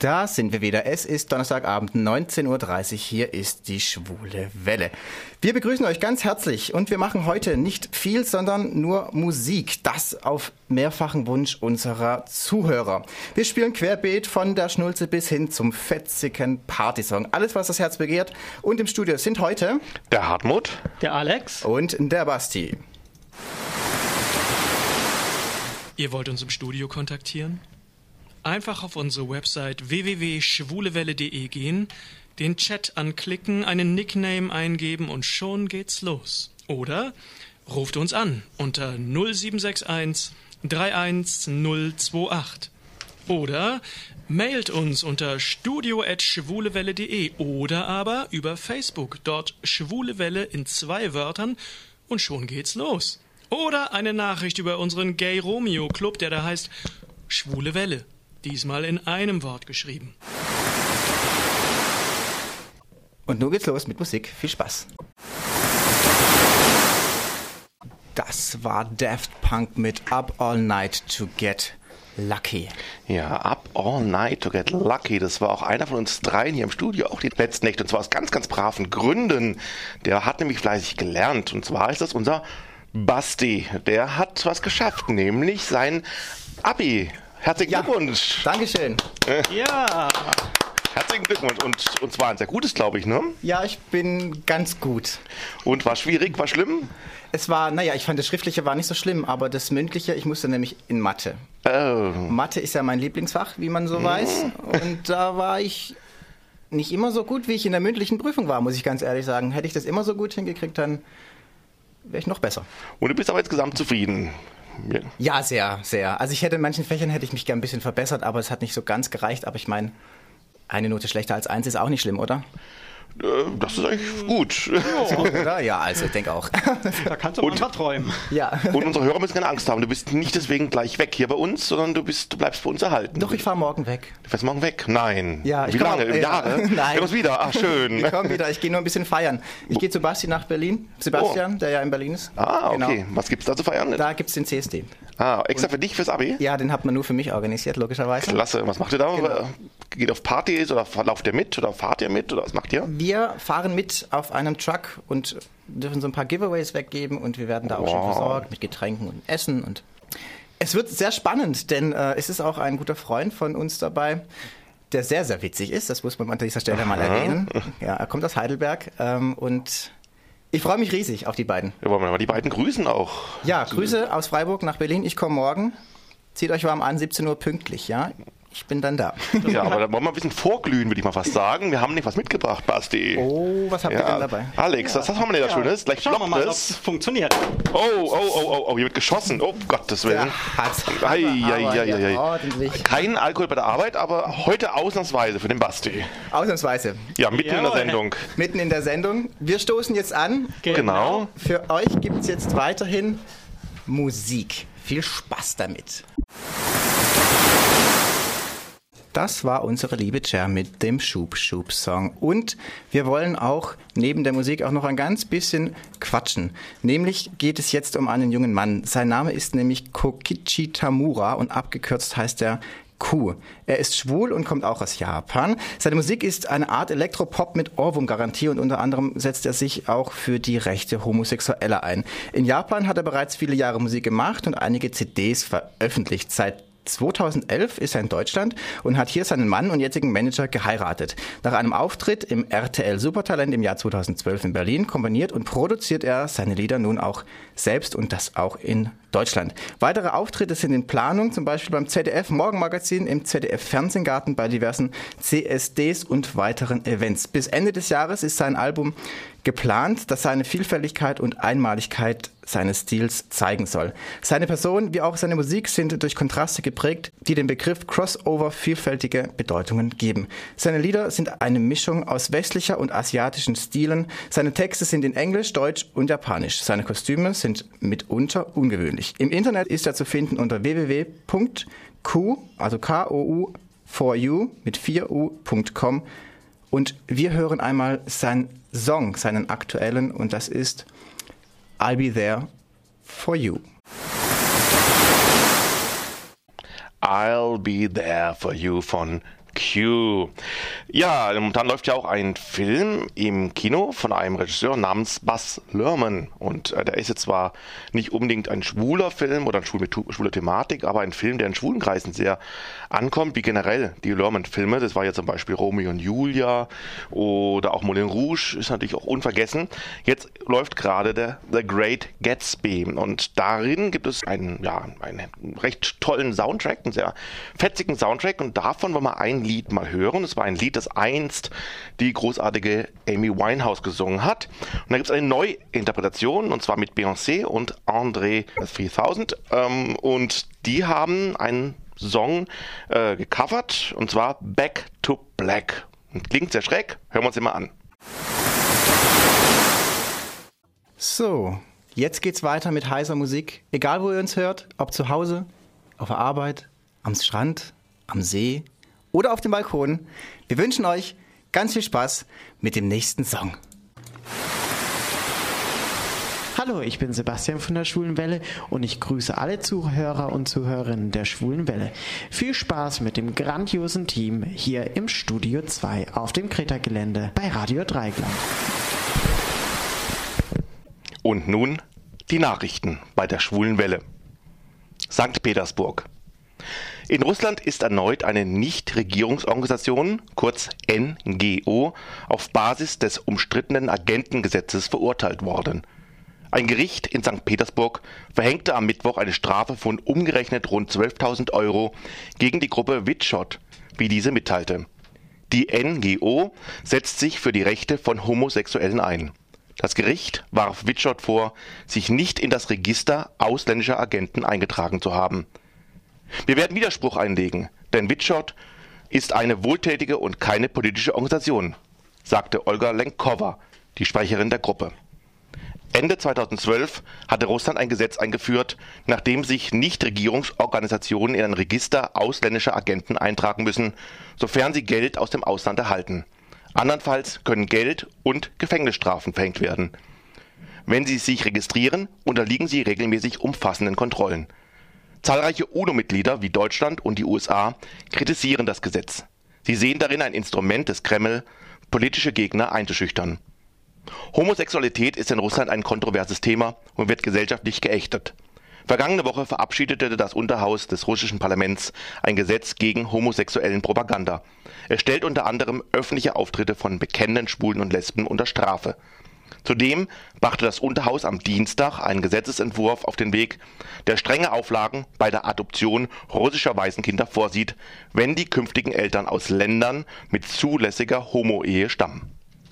Da sind wir wieder. Es ist Donnerstagabend, 19.30 Uhr. Hier ist die Schwule Welle. Wir begrüßen euch ganz herzlich und wir machen heute nicht viel, sondern nur Musik. Das auf mehrfachen Wunsch unserer Zuhörer. Wir spielen querbeet von der Schnulze bis hin zum fetzigen Partysong. Alles, was das Herz begehrt. Und im Studio sind heute der Hartmut, der Alex und der Basti. Ihr wollt uns im Studio kontaktieren? Einfach auf unsere Website www.schwulewelle.de gehen, den Chat anklicken, einen Nickname eingeben und schon geht's los. Oder ruft uns an unter 0761 31028. Oder mailt uns unter studio@schwulewelle.de oder aber über Facebook, dort Schwulewelle in 2 Wörtern und schon geht's los. Oder eine Nachricht über unseren Gay Romeo Club, der da heißt Schwule Welle. Diesmal in einem Wort geschrieben. Und nun geht's los mit Musik. Viel Spaß. Das war Daft Punk mit Up All Night to Get Lucky. Ja, Up All Night to Get Lucky. Das war auch einer von uns dreien hier im Studio, auch die letzten Nächte. Und zwar aus ganz, ganz braven Gründen. Der hat nämlich fleißig gelernt. Und zwar ist das unser Basti. Der hat was geschafft, nämlich sein Abi. Herzlichen Glückwunsch. Dankeschön. Ja. Herzlichen Glückwunsch. Und zwar ein sehr gutes, glaube ich, ne? Ja, ich bin ganz gut. Und war schwierig, war schlimm? Es war, ich fand das Schriftliche war nicht so schlimm, aber das Mündliche, ich musste nämlich in Mathe. Oh. Mathe ist ja mein Lieblingsfach, wie man so weiß. Und da war ich nicht immer so gut, wie ich in der mündlichen Prüfung war, muss ich ganz ehrlich sagen. Hätte ich das immer so gut hingekriegt, dann wäre ich noch besser. Und du bist aber insgesamt zufrieden? Ja, sehr, sehr. Also in manchen Fächern hätte ich mich gern ein bisschen verbessert, aber es hat nicht so ganz gereicht. Aber ich meine, eine Note schlechter als 1 ist auch nicht schlimm, oder? Das ist eigentlich gut. Ja, oder? Ja, also ich denke auch. Da kannst du mal träumen. Ja. Und unsere Hörer müssen keine Angst haben. Du bist nicht deswegen gleich weg hier bei uns, sondern du bleibst bei uns erhalten. Doch, ich fahre morgen weg. Du fährst morgen weg? Nein. Ja, Wie lange? Jahre? Nein. Du kommst wieder? Ach, schön. Ich komme wieder. Ich gehe nur ein bisschen feiern. Ich gehe zu Basti nach Berlin. Sebastian, der ja in Berlin ist. Ah, okay. Genau. Was gibt's da zu feiern? Da gibt's den CSD. Ah, extra für dich, fürs Abi? Ja, den hat man nur für mich organisiert, logischerweise. Klasse. Was macht ihr da? Genau. Geht auf Partys oder lauft ihr mit oder fahrt ihr mit oder was macht ihr? Wir fahren mit auf einem Truck und dürfen so ein paar Giveaways weggeben und wir werden da auch schon versorgt mit Getränken und Essen. Und es wird sehr spannend, denn es ist auch ein guter Freund von uns dabei, der sehr, sehr witzig ist. Das muss man an dieser Stelle mal erwähnen. Ja, er kommt aus Heidelberg und ich freue mich riesig auf die beiden. Ja, wollen wir mal die beiden grüßen auch. Ja, Grüße aus Freiburg nach Berlin. Ich komme morgen. Zieht euch warm an, 17 Uhr pünktlich, ja? Ich bin dann da. Ja, aber da wollen wir ein bisschen vorglühen, würde ich mal fast sagen. Wir haben nicht was mitgebracht, Basti. Oh, was habt ihr denn dabei? Alex, was haben wir denn da Schönes? Gleich Schauen wir mal, ob es. es funktioniert. Oh, hier wird geschossen. Oh, Gottes Willen. Ordentlich. Kein Alkohol bei der Arbeit, aber heute ausnahmsweise für den Basti. Ausnahmsweise. Ja, mitten in der Jawohl. Sendung. Mitten in der Sendung. Wir stoßen jetzt an. Genau. Für euch gibt es jetzt weiterhin Musik. Viel Spaß damit. Das war unsere liebe Cher mit dem Schub-Schub-Song. Und wir wollen auch neben der Musik auch noch ein ganz bisschen quatschen. Nämlich geht es jetzt um einen jungen Mann. Sein Name ist nämlich Kokichi Tamura und abgekürzt heißt er Q. Er ist schwul und kommt auch aus Japan. Seine Musik ist eine Art Elektropop mit Ohrwurmgarantie und unter anderem setzt er sich auch für die Rechte Homosexueller ein. In Japan hat er bereits viele Jahre Musik gemacht und einige CDs veröffentlicht. Seit 2011 ist er in Deutschland und hat hier seinen Mann und jetzigen Manager geheiratet. Nach einem Auftritt im RTL Supertalent im Jahr 2012 in Berlin komponiert und produziert er seine Lieder nun auch selbst und das auch in Deutschland. Weitere Auftritte sind in Planung, zum Beispiel beim ZDF Morgenmagazin, im ZDF Fernsehgarten, bei diversen CSDs und weiteren Events. Bis Ende des Jahres ist sein Album geplant, das seine Vielfältigkeit und Einmaligkeit seines Stils zeigen soll. Seine Person wie auch seine Musik sind durch Kontraste geprägt, die dem Begriff Crossover vielfältige Bedeutungen geben. Seine Lieder sind eine Mischung aus westlicher und asiatischen Stilen. Seine Texte sind in Englisch, Deutsch und Japanisch. Seine Kostüme sind mitunter ungewöhnlich. Im Internet ist er zu finden unter www.q, also K-O-U, for you mit 4u.com. Und wir hören einmal seinen Song, seinen aktuellen, und das ist I'll Be There for You. I'll Be There for You von Q. Ja, momentan läuft ja auch ein Film im Kino von einem Regisseur namens Baz Luhrmann. Und der ist jetzt zwar nicht unbedingt ein schwuler Film oder eine schwule Thematik, aber ein Film, der in schwulen Kreisen sehr ankommt, wie generell die Luhrmann-Filme. Das war ja zum Beispiel Romeo und Julia oder auch Moulin Rouge, ist natürlich auch unvergessen. Jetzt läuft gerade der The Great Gatsby. Und darin gibt es einen recht tollen Soundtrack, einen sehr fetzigen Soundtrack. Und davon wollen wir ein Lied mal hören. Es war ein Lied, das einst die großartige Amy Winehouse gesungen hat. Und da gibt es eine Neuinterpretation, und zwar mit Beyoncé und André 3000. Und die haben einen Song gecovert, und zwar Back to Black. Und klingt sehr schräg. Hören wir uns den mal an. So, jetzt geht's weiter mit heißer Musik. Egal, wo ihr uns hört, ob zu Hause, auf der Arbeit, am Strand, am See oder auf dem Balkon. Wir wünschen euch ganz viel Spaß mit dem nächsten Song. Hallo, ich bin Sebastian von der Schwulen Welle und ich grüße alle Zuhörer und Zuhörerinnen der Schwulen Welle. Viel Spaß mit dem grandiosen Team hier im Studio 2 auf dem Kreta-Gelände bei Radio Dreieckland. Und nun die Nachrichten bei der Schwulen Welle. St. Petersburg. In Russland ist erneut eine Nichtregierungsorganisation, kurz NGO, auf Basis des umstrittenen Agentengesetzes verurteilt worden. Ein Gericht in St. Petersburg verhängte am Mittwoch eine Strafe von umgerechnet rund 12.000 € gegen die Gruppe Wytschot, wie diese mitteilte. Die NGO setzt sich für die Rechte von Homosexuellen ein. Das Gericht warf Wytschot vor, sich nicht in das Register ausländischer Agenten eingetragen zu haben. Wir werden Widerspruch einlegen, denn Wytschot ist eine wohltätige und keine politische Organisation, sagte Olga Lenkowa, die Sprecherin der Gruppe. Ende 2012 hatte Russland ein Gesetz eingeführt, nachdem sich Nichtregierungsorganisationen in ein Register ausländischer Agenten eintragen müssen, sofern sie Geld aus dem Ausland erhalten. Andernfalls können Geld- und Gefängnisstrafen verhängt werden. Wenn sie sich registrieren, unterliegen sie regelmäßig umfassenden Kontrollen. Zahlreiche UNO-Mitglieder wie Deutschland und die USA kritisieren das Gesetz. Sie sehen darin ein Instrument des Kreml, politische Gegner einzuschüchtern. Homosexualität ist in Russland ein kontroverses Thema und wird gesellschaftlich geächtet. Vergangene Woche verabschiedete das Unterhaus des russischen Parlaments ein Gesetz gegen homosexuellen Propaganda. Es stellt unter anderem öffentliche Auftritte von bekennenden Schwulen und Lesben unter Strafe. Zudem brachte das Unterhaus am Dienstag einen Gesetzesentwurf auf den Weg, der strenge Auflagen bei der Adoption russischer Waisenkinder vorsieht, wenn die künftigen Eltern aus Ländern mit zulässiger Homo-Ehe stammen.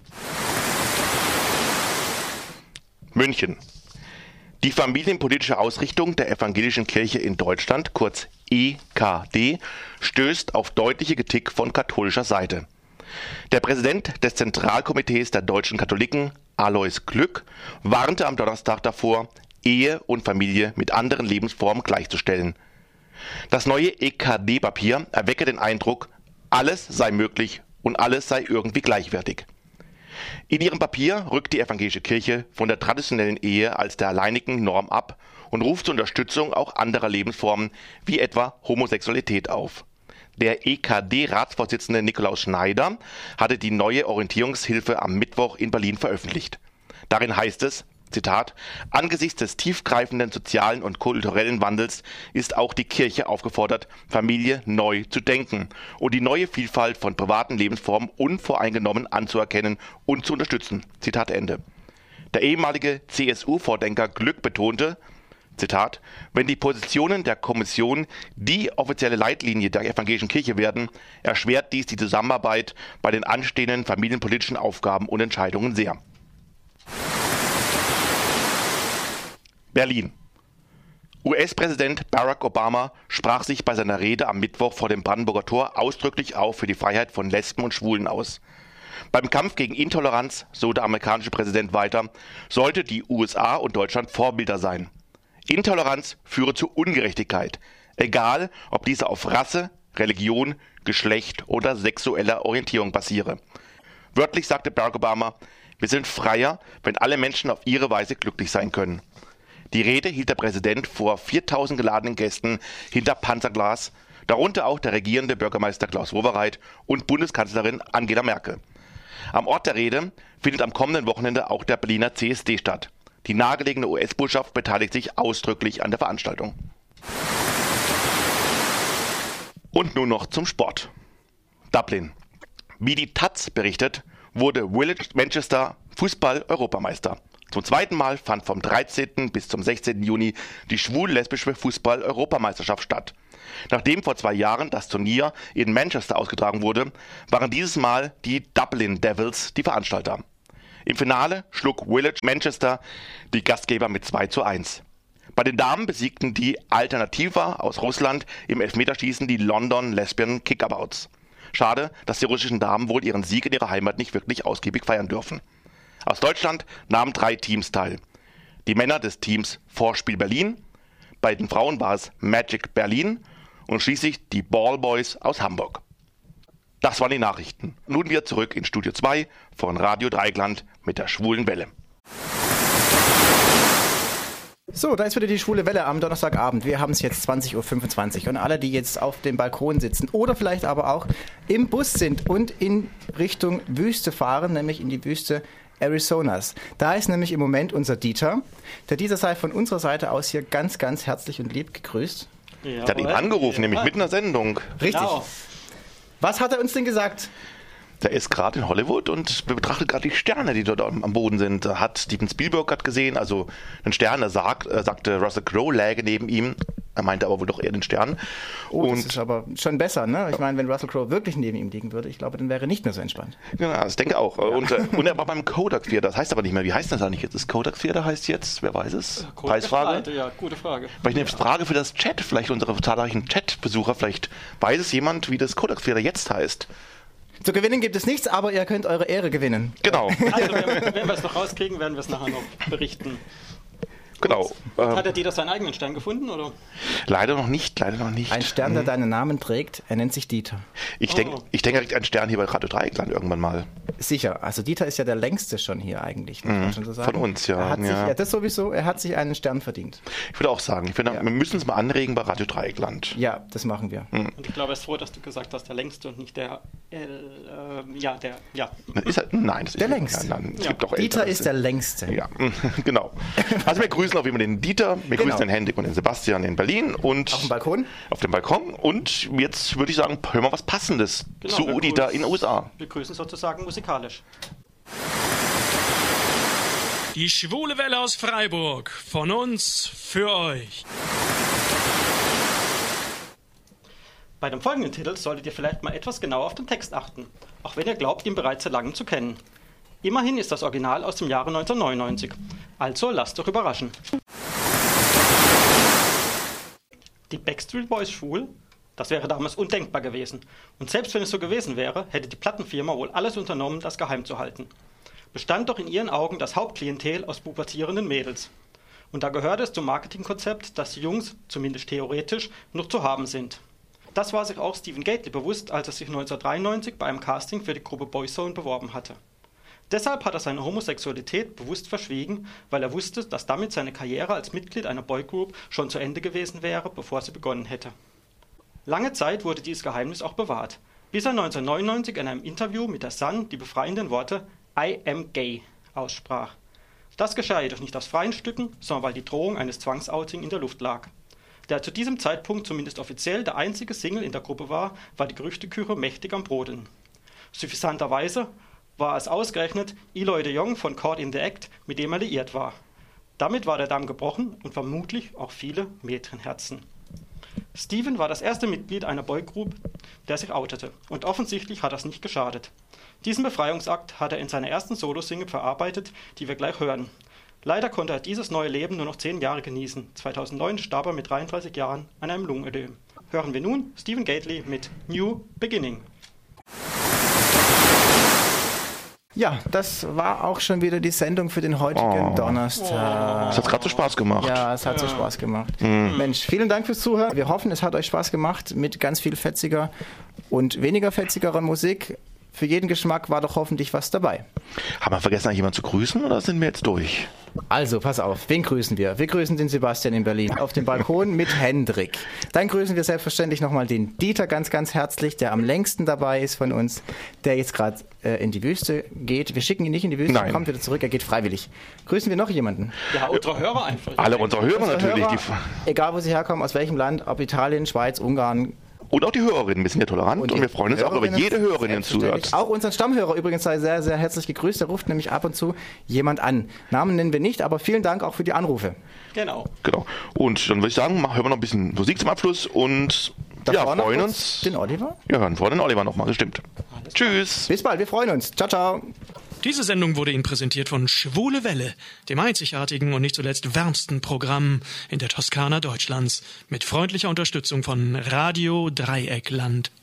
München. Die familienpolitische Ausrichtung der Evangelischen Kirche in Deutschland, kurz EKD, stößt auf deutliche Kritik von katholischer Seite. Der Präsident des Zentralkomitees der deutschen Katholiken, Alois Glück, warnte am Donnerstag davor, Ehe und Familie mit anderen Lebensformen gleichzustellen. Das neue EKD-Papier erwecke den Eindruck, alles sei möglich und alles sei irgendwie gleichwertig. In ihrem Papier rückt die evangelische Kirche von der traditionellen Ehe als der alleinigen Norm ab und ruft zur Unterstützung auch anderer Lebensformen wie etwa Homosexualität auf. Der EKD-Ratsvorsitzende Nikolaus Schneider hatte die neue Orientierungshilfe am Mittwoch in Berlin veröffentlicht. Darin heißt es, Zitat, angesichts des tiefgreifenden sozialen und kulturellen Wandels ist auch die Kirche aufgefordert, Familie neu zu denken und die neue Vielfalt von privaten Lebensformen unvoreingenommen anzuerkennen und zu unterstützen. Zitat Ende. Der ehemalige CSU-Vordenker Glück betonte, Zitat, wenn die Positionen der Kommission die offizielle Leitlinie der evangelischen Kirche werden, erschwert dies die Zusammenarbeit bei den anstehenden familienpolitischen Aufgaben und Entscheidungen sehr. Berlin. US-Präsident Barack Obama sprach sich bei seiner Rede am Mittwoch vor dem Brandenburger Tor ausdrücklich auch für die Freiheit von Lesben und Schwulen aus. Beim Kampf gegen Intoleranz, so der amerikanische Präsident weiter, sollte die USA und Deutschland Vorbilder sein. Intoleranz führe zu Ungerechtigkeit, egal ob diese auf Rasse, Religion, Geschlecht oder sexueller Orientierung basiere. Wörtlich sagte Barack Obama, wir sind freier, wenn alle Menschen auf ihre Weise glücklich sein können. Die Rede hielt der Präsident vor 4.000 geladenen Gästen hinter Panzerglas. Darunter auch der regierende Bürgermeister Klaus Wowereit und Bundeskanzlerin Angela Merkel. Am Ort der Rede findet am kommenden Wochenende auch der Berliner CSD statt. Die nahegelegene US-Botschaft beteiligt sich ausdrücklich an der Veranstaltung. Und nun noch zum Sport. Dublin. Wie die Taz berichtet, wurde Village Manchester Fußball-Europameister. Zum zweiten Mal fand vom 13. bis zum 16. Juni die schwul-lesbische Fußball-Europameisterschaft statt. Nachdem vor 2 Jahren das Turnier in Manchester ausgetragen wurde, waren dieses Mal die Dublin Devils die Veranstalter. Im Finale schlug Village Manchester die Gastgeber mit 2:1. Bei den Damen besiegten die Alternativa aus Russland im Elfmeterschießen die London Lesbian Kickabouts. Schade, dass die russischen Damen wohl ihren Sieg in ihrer Heimat nicht wirklich ausgiebig feiern dürfen. Aus Deutschland nahmen 3 Teams teil. Die Männer des Teams Vorspiel Berlin, bei den Frauen war es Magic Berlin und schließlich die Ballboys aus Hamburg. Das waren die Nachrichten. Nun wieder zurück in Studio 2 von Radio Dreieckland mit der Schwulen Welle. So, da ist wieder die Schwule Welle am Donnerstagabend. Wir haben es jetzt 20.25 Uhr und alle, die jetzt auf dem Balkon sitzen oder vielleicht aber auch im Bus sind und in Richtung Wüste fahren, nämlich in die Wüste Arizonas. Da ist nämlich im Moment unser Dieter. Der Dieter sei von unserer Seite aus hier ganz, ganz herzlich und lieb gegrüßt. Ich hatte ihn angerufen, nämlich mitten in der Sendung. Richtig. Genau. Was hat er uns denn gesagt? Der ist gerade in Hollywood und betrachtet gerade die Sterne, die dort am Boden sind. Hat Steven Spielberg gesehen, also einen Stern, sagte Russell Crowe läge neben ihm. Er meinte aber wohl doch eher den Stern. Oh, das ist aber schon besser, ne? Ich meine, wenn Russell Crowe wirklich neben ihm liegen würde, ich glaube, dann wäre er nicht mehr so entspannt. Ja, das denke ich auch. Ja. Und er war beim Kodak Theater, das heißt aber nicht mehr. Wie heißt das eigentlich jetzt? Das Kodak Theater heißt jetzt, wer weiß es? Preisfrage? Ja, gute Frage. Vielleicht eine Frage für das Chat, vielleicht unsere zahlreichen Chat-Besucher, vielleicht weiß es jemand, wie das Kodak Theater jetzt heißt. Zu gewinnen gibt es nichts, aber ihr könnt eure Ehre gewinnen. Genau. Also, wenn wir es noch rauskriegen, werden wir es nachher noch berichten. Genau. Hat der Dieter seinen eigenen Stern gefunden, oder? Leider noch nicht. Ein Stern, der deinen Namen trägt, er nennt sich Dieter. Ich denke, er kriegt einen Stern hier bei Radio Dreieckland irgendwann mal. Sicher, also Dieter ist ja der längste schon hier eigentlich, muss man schon so sagen. Von uns, ja. Er hat sich einen Stern verdient. Ich würde auch sagen, wir müssen es mal anregen bei Radio Dreieckland. Ja, das machen wir. Und ich glaube, er ist froh, dass du gesagt hast, der längste und nicht der, Ist er, nein, das ist der längste. Gibt doch Dieter ist der längste. Ja, genau. Also wir grüßen auf jeden Fall den Dieter, wir grüßen den Hendrik und den Sebastian in Berlin und auf dem Balkon. Und jetzt würde ich sagen, hören wir was Passendes zu Dieter in den USA. Wir grüßen sozusagen musikalisch. Die Schwule Welle aus Freiburg, von uns für euch. Bei dem folgenden Titel solltet ihr vielleicht mal etwas genauer auf den Text achten, auch wenn ihr glaubt, ihn bereits seit langem zu kennen. Immerhin ist das Original aus dem Jahre 1999, also lasst euch überraschen. Die Backstreet Boys schwul? Das wäre damals undenkbar gewesen. Und selbst wenn es so gewesen wäre, hätte die Plattenfirma wohl alles unternommen, das geheim zu halten. Bestand doch in ihren Augen das Hauptklientel aus pubertierenden Mädels. Und da gehört es zum Marketingkonzept, dass die Jungs, zumindest theoretisch, noch zu haben sind. Das war sich auch Stephen Gately bewusst, als er sich 1993 bei einem Casting für die Gruppe Boyzone beworben hatte. Deshalb hat er seine Homosexualität bewusst verschwiegen, weil er wusste, dass damit seine Karriere als Mitglied einer Boygroup schon zu Ende gewesen wäre, bevor sie begonnen hätte. Lange Zeit wurde dieses Geheimnis auch bewahrt, bis er 1999 in einem Interview mit der Sun die befreienden Worte "I am gay" aussprach. Das geschah jedoch nicht aus freien Stücken, sondern weil die Drohung eines Zwangsouting in der Luft lag. Der zu diesem Zeitpunkt zumindest offiziell der einzige Single in der Gruppe war die Gerüchteküche mächtig am Brodeln. Suffisanterweise war es ausgerechnet Eloy de Jong von Caught in the Act, mit dem er liiert war. Damit war der Damm gebrochen und vermutlich auch viele Mädchenherzen. Steven war das erste Mitglied einer Boygroup, der sich outete, und offensichtlich hat das nicht geschadet. Diesen Befreiungsakt hat er in seiner ersten Solo-Single verarbeitet, die wir gleich hören. Leider konnte er dieses neue Leben nur noch 10 Jahre genießen. 2009 starb er mit 33 Jahren an einem Lungenödem. Hören wir nun Stephen Gately mit New Beginning. Ja, das war auch schon wieder die Sendung für den heutigen Donnerstag. Es hat gerade so Spaß gemacht. Ja, es hat so Spaß gemacht. Mensch, vielen Dank fürs Zuhören. Wir hoffen, es hat euch Spaß gemacht mit ganz viel fetziger und weniger fetzigerer Musik. für jeden Geschmack war doch hoffentlich was dabei. Haben wir vergessen, jemanden zu grüßen oder sind wir jetzt durch? Also, pass auf, wen grüßen wir? Wir grüßen den Sebastian in Berlin auf dem Balkon mit Hendrik. Dann grüßen wir selbstverständlich nochmal den Dieter ganz, ganz herzlich, der am längsten dabei ist von uns, der jetzt gerade in die Wüste geht. Wir schicken ihn nicht in die Wüste, er kommt wieder zurück, er geht freiwillig. Grüßen wir noch jemanden? Ja, unsere Hörer einfach. Alle unsere Hörer natürlich. Egal, wo sie herkommen, aus welchem Land, ob Italien, Schweiz, Ungarn. Und auch die Hörerinnen, wir sind ja tolerant und wir freuen uns auch über jede Hörerin, die uns zuhört. Auch unseren Stammhörer übrigens sei sehr, sehr herzlich gegrüßt. Der ruft nämlich ab und zu jemand an. Namen nennen wir nicht, aber vielen Dank auch für die Anrufe. Genau. Und dann würde ich sagen, hören wir noch ein bisschen Musik zum Abschluss und freuen uns. Den Oliver? Ja, hören vor den Oliver nochmal, das stimmt. Tschüss. Bis bald, wir freuen uns. Ciao, ciao. Diese Sendung wurde Ihnen präsentiert von Schwule Welle, dem einzigartigen und nicht zuletzt wärmsten Programm in der Toskana Deutschlands, mit freundlicher Unterstützung von Radio Dreieckland.